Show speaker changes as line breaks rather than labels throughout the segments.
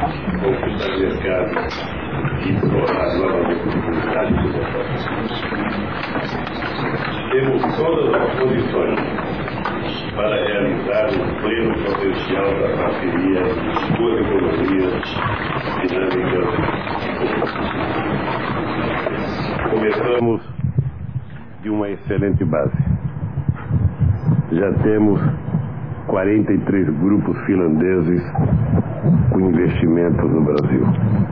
conquistar mercado e explorar novas oportunidades de negócio. Temos todas as condições para realizar o pleno potencial da parceria com as economias dinâmicas. Começamos de uma excelente base. Já temos 43 grupos finlandeses com investimentos no Brasil.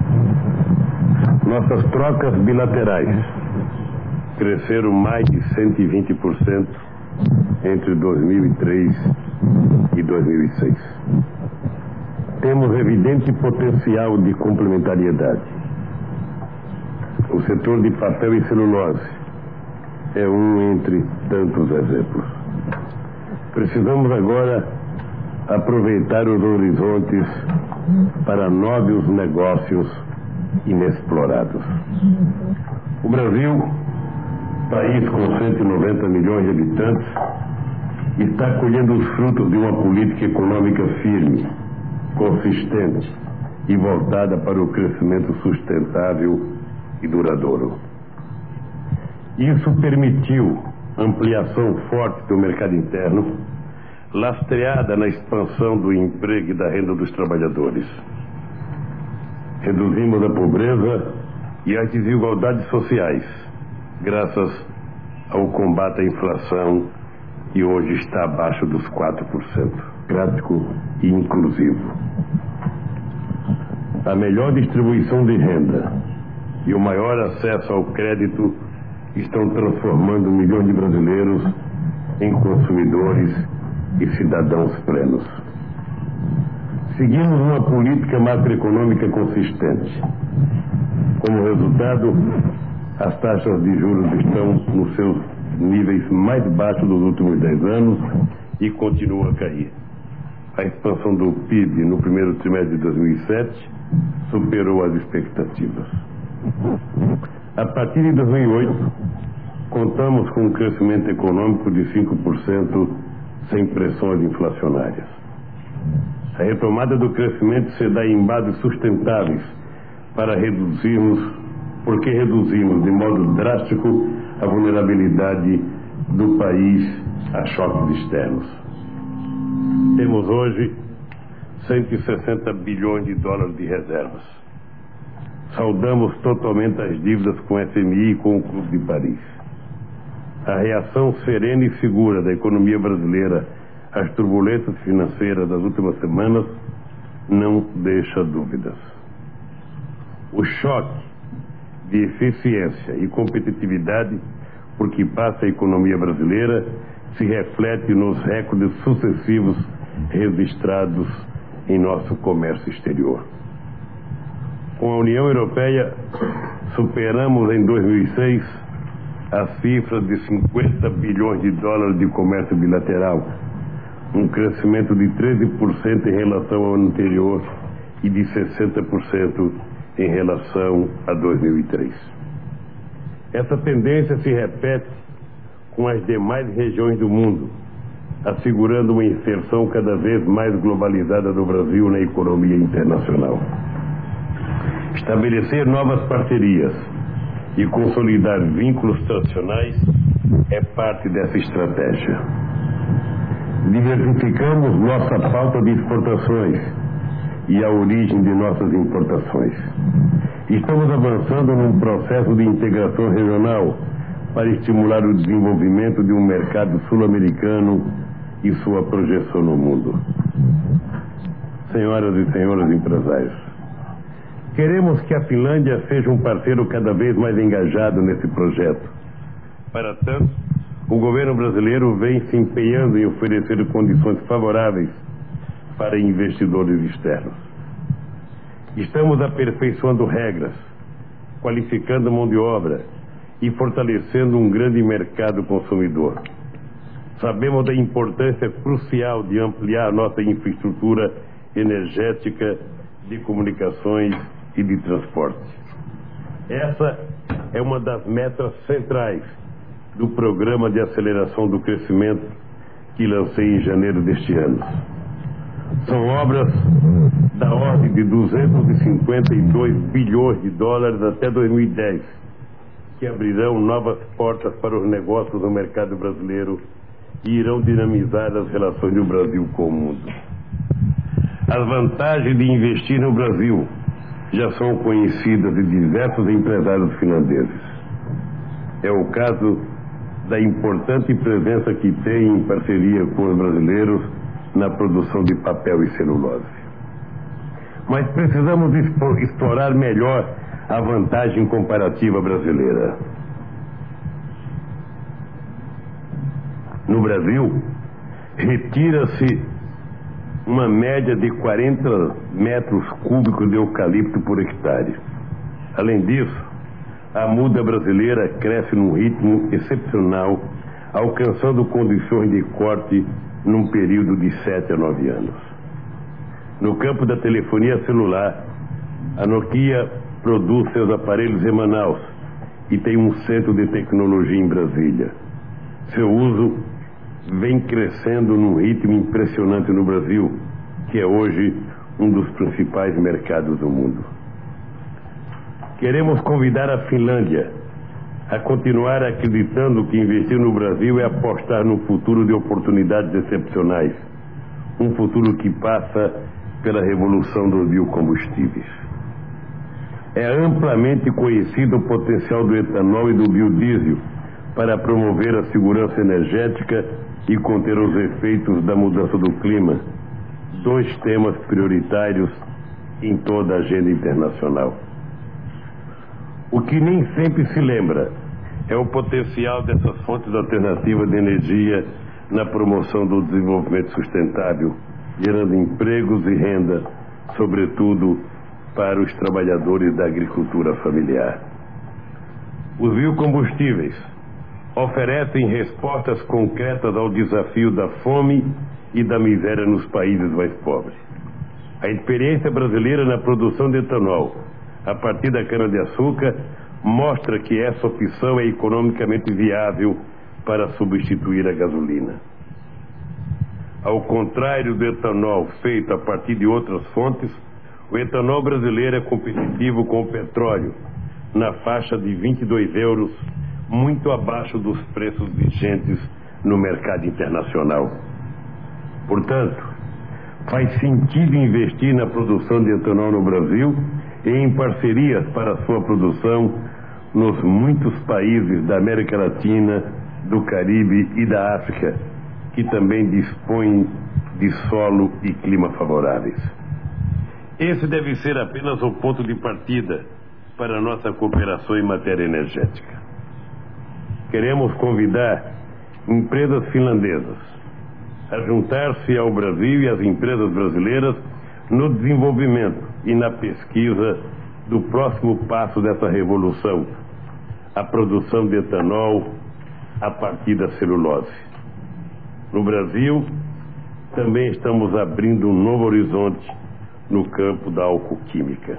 Nossas trocas bilaterais cresceram mais de 120% entre 2003 e 2006. Temos evidente potencial de complementariedade. O setor de papel e celulose é um entre tantos exemplos. Precisamos agora aproveitar os horizontes para novos negócios inexplorados. O Brasil, país com 190 milhões de habitantes, está colhendo os frutos de uma política econômica firme, consistente e voltada para o crescimento sustentável e duradouro. Isso permitiu ampliação forte do mercado interno, lastreada na expansão do emprego e da renda dos trabalhadores. Reduzimos a pobreza e as desigualdades sociais, graças ao combate à inflação, que hoje está abaixo dos 4%, prático e inclusivo. A melhor distribuição de renda e o maior acesso ao crédito estão transformando milhões de brasileiros em consumidores e cidadãos plenos. Seguimos uma política macroeconômica consistente. Como resultado, as taxas de juros estão nos seus níveis mais baixos dos últimos 10 anos e continuam a cair. A expansão do PIB no primeiro trimestre de 2007 superou as expectativas. A partir de 2008, contamos com um crescimento econômico de 5% sem pressões inflacionárias. A retomada do crescimento se dá em bases sustentáveis porque reduzimos de modo drástico a vulnerabilidade do país a choques externos. Temos hoje 160 bilhões de dólares de reservas. Saldamos totalmente as dívidas com o FMI e com o Clube de Paris. A reação serena e segura da economia brasileira às turbulências financeiras das últimas semanas não deixa dúvidas. O choque de eficiência e competitividade por que passa a economia brasileira se reflete nos recordes sucessivos registrados em nosso comércio exterior. Com a União Europeia, superamos em 2006 a cifra de 50 bilhões de dólares de comércio bilateral, um crescimento de 13% em relação ao ano anterior e de 60% em relação a 2003. Essa tendência se repete com as demais regiões do mundo, assegurando uma inserção cada vez mais globalizada do Brasil na economia internacional. Estabelecer novas parcerias e consolidar vínculos tradicionais é parte dessa estratégia. Diversificamos nossa pauta de exportações e a origem de nossas importações. Estamos avançando num processo de integração regional para estimular o desenvolvimento de um mercado sul-americano e sua projeção no mundo. Senhoras e senhores empresários, queremos que a Finlândia seja um parceiro cada vez mais engajado nesse projeto. Para tanto, o governo brasileiro vem se empenhando em oferecer condições favoráveis para investidores externos. Estamos aperfeiçoando regras, qualificando mão de obra e fortalecendo um grande mercado consumidor. Sabemos da importância crucial de ampliar nossa infraestrutura energética, de comunicações e de transporte. Essa é uma das metas centrais do Programa de Aceleração do Crescimento que lancei em janeiro deste ano. São obras da ordem de 252 bilhões de dólares até 2010, que abrirão novas portas para os negócios no mercado brasileiro e irão dinamizar as relações do Brasil com o mundo. As vantagens de investir no Brasil já são conhecidas de diversos empresários finlandeses. É o caso da importante presença que tem em parceria com os brasileiros na produção de papel e celulose. Mas precisamos explorar melhor a vantagem comparativa brasileira. No Brasil, retira-se uma média de 40 metros cúbicos de eucalipto por hectare. Além disso, a muda brasileira cresce num ritmo excepcional, alcançando condições de corte num período de 7 a 9 anos. No campo da telefonia celular, a Nokia produz seus aparelhos em Manaus e tem um centro de tecnologia em Brasília. Seu uso vem crescendo num ritmo impressionante no Brasil, que é hoje um dos principais mercados do mundo. Queremos convidar a Finlândia a continuar acreditando que investir no Brasil é apostar num futuro de oportunidades excepcionais, um futuro que passa pela revolução dos biocombustíveis. É amplamente conhecido o potencial do etanol e do biodiesel para promover a segurança energética e conter os efeitos da mudança do clima, dois temas prioritários em toda a agenda internacional. O que nem sempre se lembra é o potencial dessas fontes alternativas de energia na promoção do desenvolvimento sustentável, gerando empregos e renda, sobretudo para os trabalhadores da agricultura familiar. Os biocombustíveis oferecem respostas concretas ao desafio da fome e da miséria nos países mais pobres. A experiência brasileira na produção de etanol a partir da cana-de-açúcar mostra que essa opção é economicamente viável para substituir a gasolina. Ao contrário do etanol feito a partir de outras fontes, o etanol brasileiro é competitivo com o petróleo, na faixa de 22 euros, muito abaixo dos preços vigentes no mercado internacional. Portanto, faz sentido investir na produção de etanol no Brasil e em parcerias para sua produção nos muitos países da América Latina, do Caribe e da África, que também dispõem de solo e clima favoráveis. Esse deve ser apenas o ponto de partida para a nossa cooperação em matéria energética. Queremos convidar empresas finlandesas a juntar-se ao Brasil e às empresas brasileiras no desenvolvimento e na pesquisa do próximo passo dessa revolução, a produção de etanol a partir da celulose. No Brasil, também estamos abrindo um novo horizonte no campo da alcoquímica.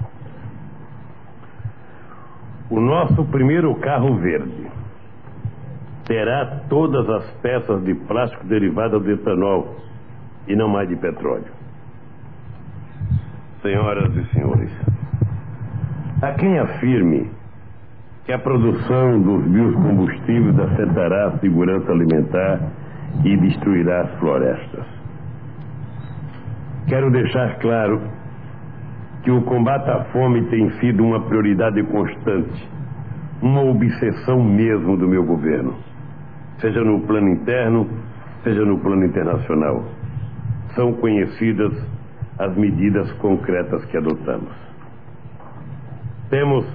O nosso primeiro carro verde terá todas as peças de plástico derivadas do etanol e não mais de petróleo. Senhoras e senhores, há quem afirme que a produção dos biocombustíveis afetará a segurança alimentar e destruirá as florestas. Quero deixar claro que o combate à fome tem sido uma prioridade constante, uma obsessão mesmo do meu governo, seja no plano interno, seja no plano internacional. São conhecidas as medidas concretas que adotamos. Temos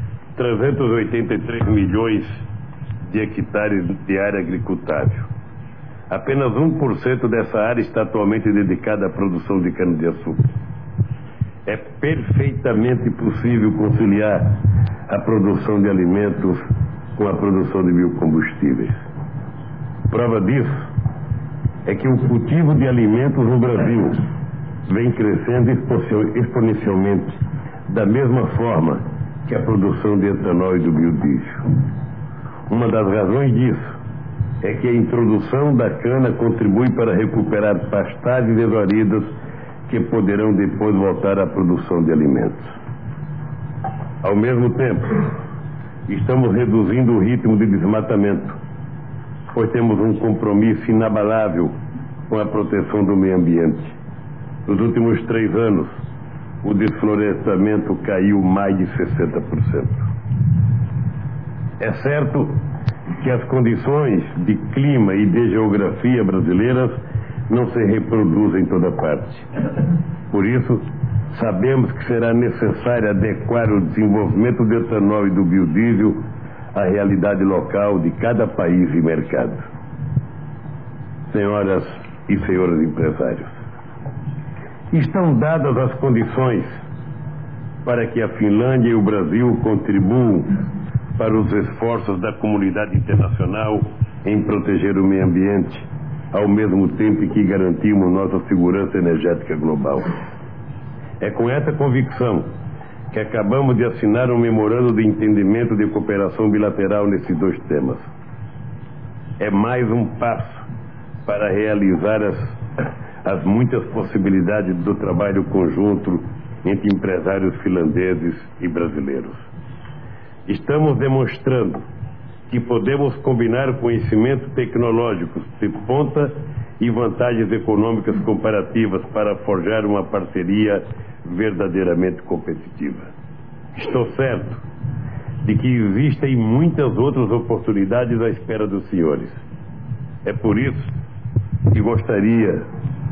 383 milhões de hectares de área agricultável. Apenas 1% dessa área está atualmente dedicada à produção de cana-de-açúcar. É perfeitamente possível conciliar a produção de alimentos com a produção de biocombustíveis. Prova disso é que o cultivo de alimentos no Brasil vem crescendo exponencialmente, da mesma forma que a produção de etanol e do biodiesel. Uma das razões disso é que a introdução da cana contribui para recuperar pastagens desvalidas que poderão depois voltar à produção de alimentos. Ao mesmo tempo, estamos reduzindo o ritmo de desmatamento, pois temos um compromisso inabalável com a proteção do meio ambiente. Nos últimos 3 anos, o desflorestamento caiu mais de 60%. É certo que as condições de clima e de geografia brasileiras não se reproduzem em toda parte. Por isso, sabemos que será necessário adequar o desenvolvimento do etanol e do biodiesel à realidade local de cada país e mercado. Senhoras e senhores empresários, estão dadas as condições para que a Finlândia e o Brasil contribuam para os esforços da comunidade internacional em proteger o meio ambiente, ao mesmo tempo que garantimos nossa segurança energética global. É com essa convicção que acabamos de assinar um memorando de entendimento de cooperação bilateral nesses 2 temas. É mais um passo para realizar as muitas possibilidades do trabalho conjunto entre empresários finlandeses e brasileiros. Estamos demonstrando que podemos combinar conhecimentos tecnológicos de ponta e vantagens econômicas comparativas para forjar uma parceria verdadeiramente competitiva. Estou certo de que existem muitas outras oportunidades à espera dos senhores. É por isso que gostaria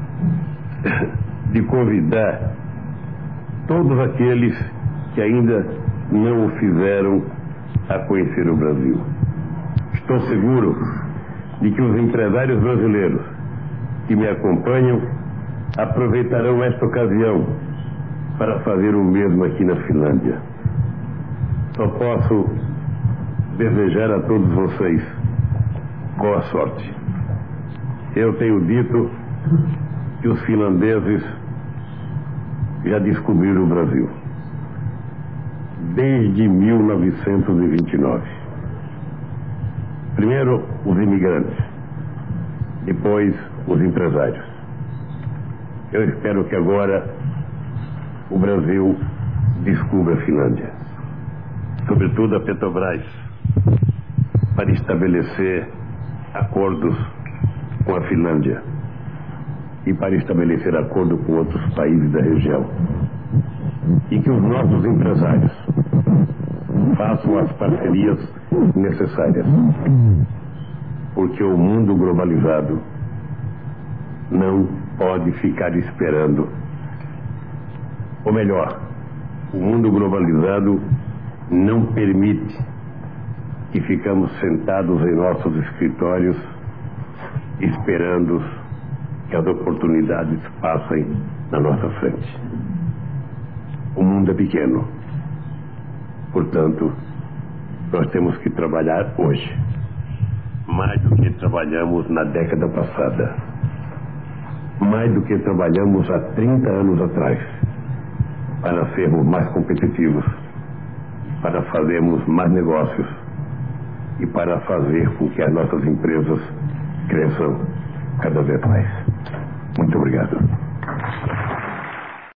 de convidar todos aqueles que ainda não o fizeram a conhecer o Brasil. Estou seguro de que os empresários brasileiros que me acompanham aproveitarão esta ocasião para fazer o mesmo aqui na Finlândia. Só posso desejar a todos vocês boa sorte. Eu tenho dito que os finlandeses já descobriram o Brasil desde 1929. Primeiro os imigrantes, depois os empresários. Eu espero que agora o Brasil descubra a Finlândia, sobretudo a Petrobras, para estabelecer acordos com a Finlândia e para estabelecer acordo com outros países da região. E que os nossos empresários façam as parcerias necessárias, porque o mundo globalizado não pode ficar esperando. Ou melhor, o mundo globalizado não permite que ficamos sentados em nossos escritórios esperando que as oportunidades passem na nossa frente. O mundo é pequeno. Portanto, nós temos que trabalhar hoje, mais do que trabalhamos na década passada, mais do que trabalhamos há 30 anos atrás, para sermos mais competitivos, para fazermos mais negócios e para fazer com que as nossas empresas cresçam cada vez mais. Muito obrigado.